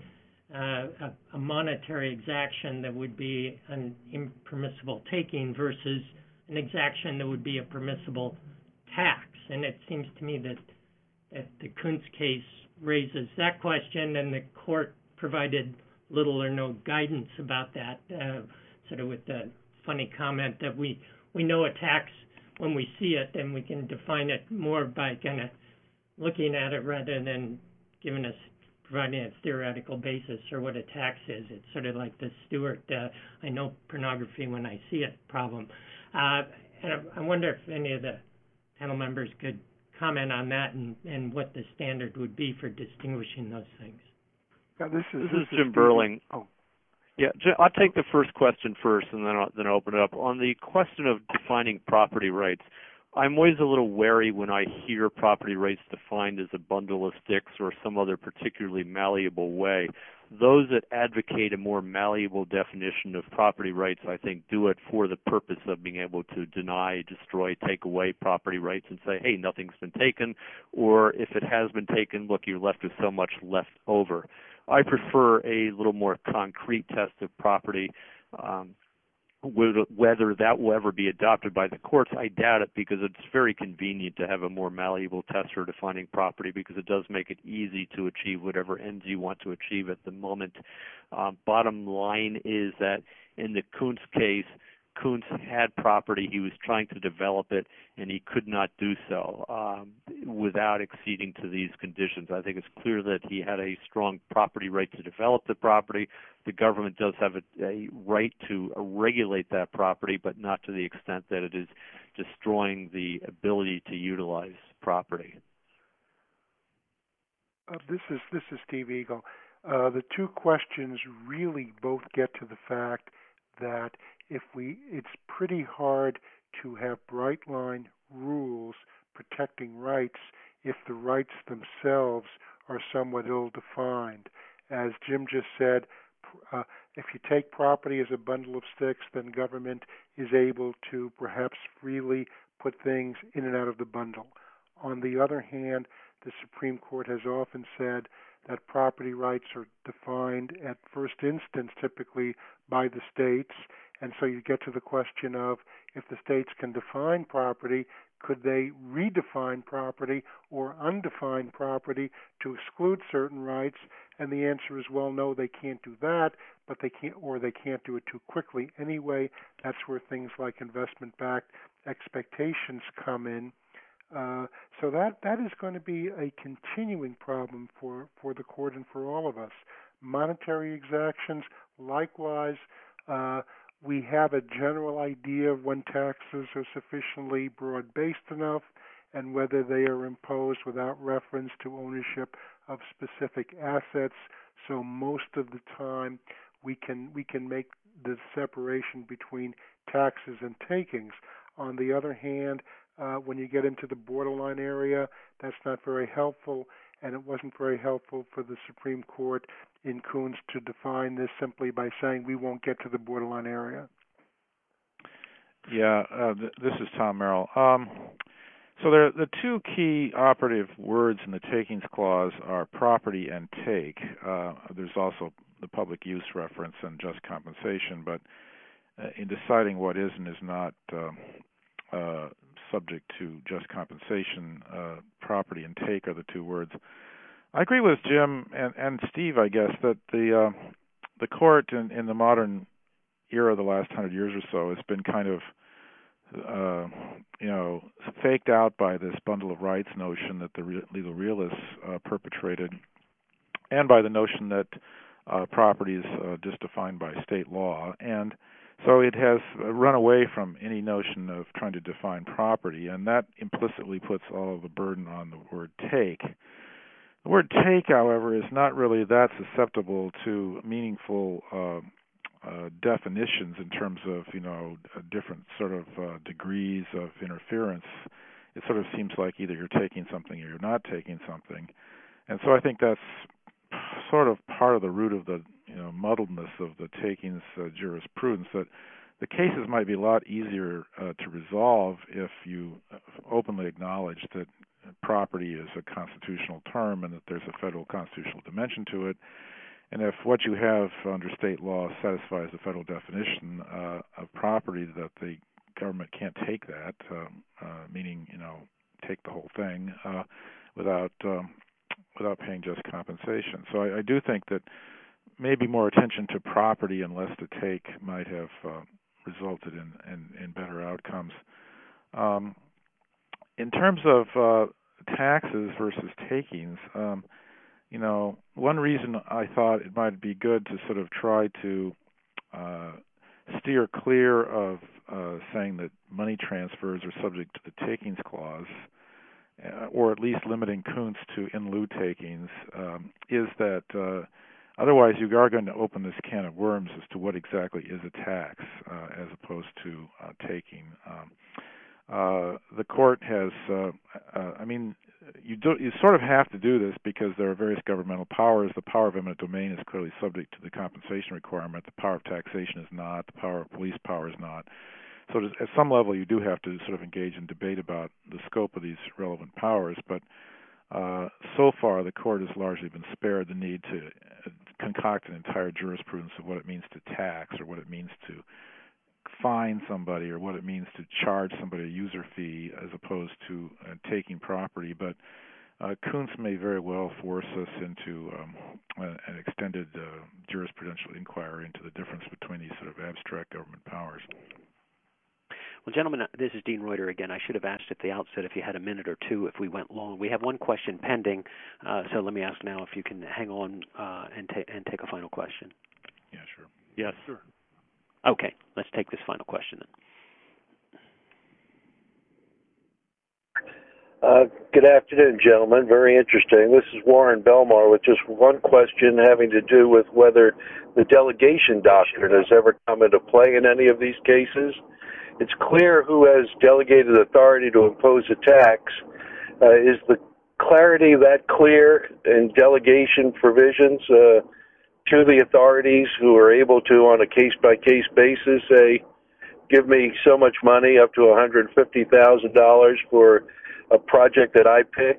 a monetary exaction that would be an impermissible taking versus an exaction that would be a permissible tax. And it seems to me that the Kuntz case raises that question, and the court provided little or no guidance about that, sort of with the funny comment that we know a tax when we see it, and we can define it more by kind of looking at it rather than providing a theoretical basis for what a tax is. It's sort of like the Stewart, I know pornography when I see it problem. And I wonder if any of the panel members could comment on that and what the standard would be for distinguishing those things. Yeah, this is Jim Burling. Oh. Yeah, I'll take the first question first, and then I'll open it up. On the question of defining property rights, I'm always a little wary when I hear property rights defined as a bundle of sticks or some other particularly malleable way. Those that advocate a more malleable definition of property rights, I think, do it for the purpose of being able to deny, destroy, take away property rights and say, hey, nothing's been taken, or if it has been taken, look, you're left with so much left over. I prefer a little more concrete test of property. Whether that will ever be adopted by the courts, I doubt it, because it's very convenient to have a more malleable test for defining property, because it does make it easy to achieve whatever ends you want to achieve at the moment. Bottom line is that in the Kuntz case, Koontz had property, he was trying to develop it, and he could not do so without acceding to these conditions. I think it's clear that he had a strong property right to develop the property. The government does have a right to regulate that property, but not to the extent that it is destroying the ability to utilize property. This is Steve Eagle. The two questions really both get to the fact that it's pretty hard to have bright line rules protecting rights if the rights themselves are somewhat ill-defined. As Jim just said, if you take property as a bundle of sticks, then government is able to perhaps freely put things in and out of the bundle. On the other hand, the Supreme Court has often said that property rights are defined at first instance typically by the states, and so you get to the question of if the states can define property, could they redefine property or undefine property to exclude certain rights? And the answer is, well, no, they can't do that, but they can't do it too quickly anyway. That's where things like investment-backed expectations come in. So that is going to be a continuing problem for the court and for all of us. Monetary exactions, likewise, we have a general idea of when taxes are sufficiently broad-based enough and whether they are imposed without reference to ownership of specific assets. So most of the time we can make the separation between taxes and takings. On the other hand, when you get into the borderline area, that's not very helpful, and it wasn't very helpful for the Supreme Court in Koontz to define this simply by saying we won't get to the borderline area. Yeah, this is Tom Merrill. So the two key operative words in the takings clause are property and take. There's also the public use reference and just compensation, but in deciding what is and is not subject to just compensation, property and take are the two words. I agree with Jim and Steve, I guess, that the court in the modern era, the last 100 years or so, has been kind of faked out by this bundle of rights notion that the legal realists perpetrated, and by the notion that property is just defined by state law. And so it has run away from any notion of trying to define property, and that implicitly puts all of the burden on the word take. The word take, however, is not really that susceptible to meaningful definitions in terms of, different sort of degrees of interference. It sort of seems like either you're taking something or you're not taking something. And so I think that's sort of part of the root of the muddledness of the takings jurisprudence, that the cases might be a lot easier to resolve if you openly acknowledge that property is a constitutional term and that there's a federal constitutional dimension to it. And if what you have under state law satisfies the federal definition of property, that the government can't take that, meaning take the whole thing without paying just compensation. So I do think that maybe more attention to property and less to take might have resulted in better outcomes. In terms of taxes versus takings, one reason I thought it might be good to sort of try to steer clear of saying that money transfers are subject to the takings clause, or at least limiting Koontz to in lieu takings, is that otherwise you are going to open this can of worms as to what exactly is a tax as opposed to taking. The court has, you sort of have to do this because there are various governmental powers. The power of eminent domain is clearly subject to the compensation requirement. The power of taxation is not. The power of police power is not. So at some level you do have to sort of engage in debate about the scope of these relevant powers, but so far the court has largely been spared the need to concoct an entire jurisprudence of what it means to tax, or what it means to fine somebody, or what it means to charge somebody a user fee as opposed to taking property. But Koontz may very well force us into an extended jurisprudential inquiry into the difference between these sort of abstract government powers. Well, gentlemen, this is Dean Reuter again. I should have asked at the outset if you had a minute or two if we went long. We have one question pending, so let me ask now if you can hang on and take a final question. Yeah, sure. Yes, sir. Okay, let's take this final question then. Good afternoon, gentlemen. Very interesting. This is Warren Belmar with just one question having to do with whether the delegation doctrine has ever come into play in any of these cases. It's clear who has delegated authority to impose a tax. Is the clarity that clear in delegation provisions to the authorities who are able to, on a case-by-case basis, say, give me so much money, up to $150,000 for a project that I pick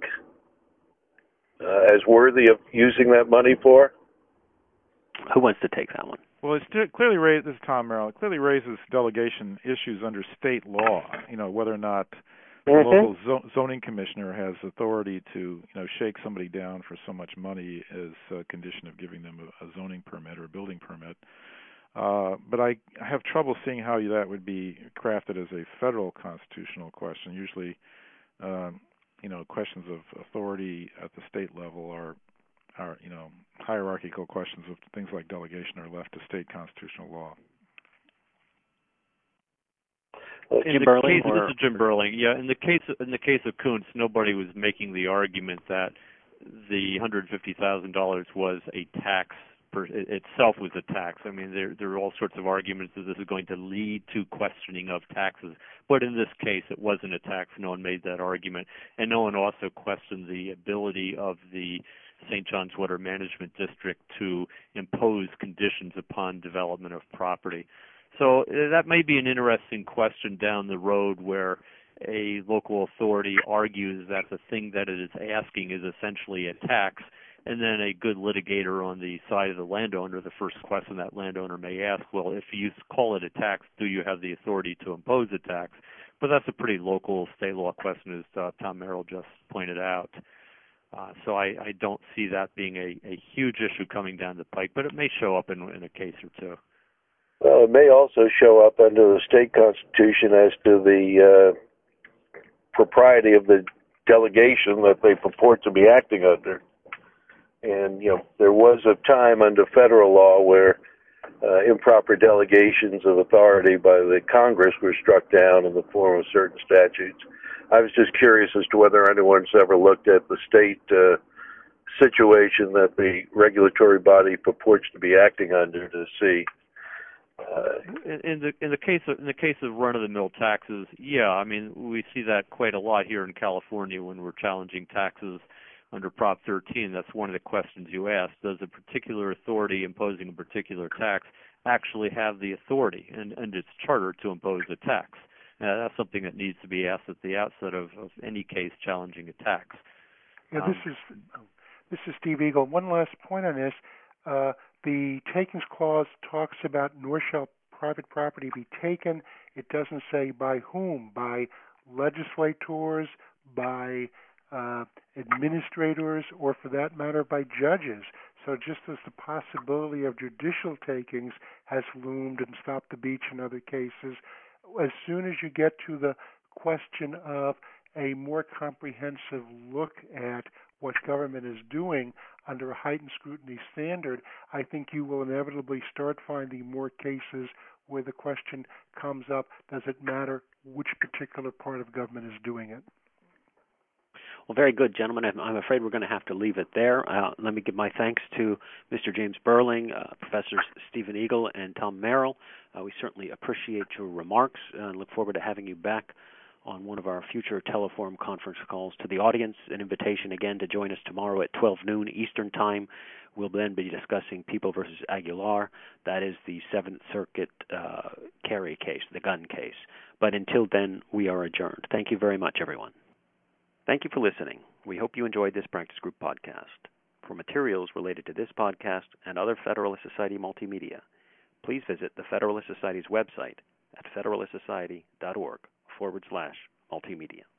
as worthy of using that money for? Who wants to take that one? Well, it's clearly raised. This is Tom Merrill. It clearly raises delegation issues under state law. Whether or not the local zoning commissioner has authority to, shake somebody down for so much money as a condition of giving them a zoning permit or a building permit. But I have trouble seeing how that would be crafted as a federal constitutional question. Usually, questions of authority at the state level are hierarchical questions of things like delegation are left to state constitutional law. This is Jim Burling. Yeah, in the case of Koontz, nobody was making the argument that the $150,000 was a tax. Itself was a tax. I mean, there are all sorts of arguments that this is going to lead to questioning of taxes. But in this case, it wasn't a tax. No one made that argument. And no one also questioned the ability of the St. John's Water Management District to impose conditions upon development of property. So that may be an interesting question down the road where a local authority argues that the thing that it is asking is essentially a tax. And then a good litigator on the side of the landowner, the first question that landowner may ask, well, if you call it a tax, do you have the authority to impose a tax? But that's a pretty local state law question, as Tom Merrill just pointed out. So I don't see that being a huge issue coming down the pike, but it may show up in a case or two. Well, it may also show up under the state constitution as to the propriety of the delegation that they purport to be acting under. And, there was a time under federal law where improper delegations of authority by the Congress were struck down in the form of certain statutes. I was just curious as to whether anyone's ever looked at the state situation that the regulatory body purports to be acting under to see. In the case of run-of-the-mill taxes, yeah, I mean, we see that quite a lot here in California when we're challenging taxes under Prop 13. That's one of the questions you ask. Does a particular authority imposing a particular tax actually have the authority and its charter to impose a tax? That's something that needs to be asked at the outset of any case challenging a tax. Yeah, this is Steve Eagle. One last point on this. The takings clause talks about nor shall private property be taken. It doesn't say by whom, by legislators, by administrators, or for that matter, by judges. So just as the possibility of judicial takings has loomed and stopped the beach in other cases, as soon as you get to the question of a more comprehensive look at what government is doing under a heightened scrutiny standard, I think you will inevitably start finding more cases where the question comes up, does it matter which particular part of government is doing it? Well, very good, gentlemen. I'm afraid we're going to have to leave it there. Let me give my thanks to Mr. James Burling, Professor Stephen Eagle, and Tom Merrill. We certainly appreciate your remarks and look forward to having you back on one of our future Teleforum conference calls. To the audience, an invitation again to join us tomorrow at 12 noon Eastern Time. We'll then be discussing People versus Aguilar. That is the Seventh Circuit carry case, the gun case. But until then, we are adjourned. Thank you very much, everyone. Thank you for listening. We hope you enjoyed this Practice Group podcast. For materials related to this podcast and other Federalist Society multimedia, please visit the Federalist Society's website at federalistsociety.org/multimedia.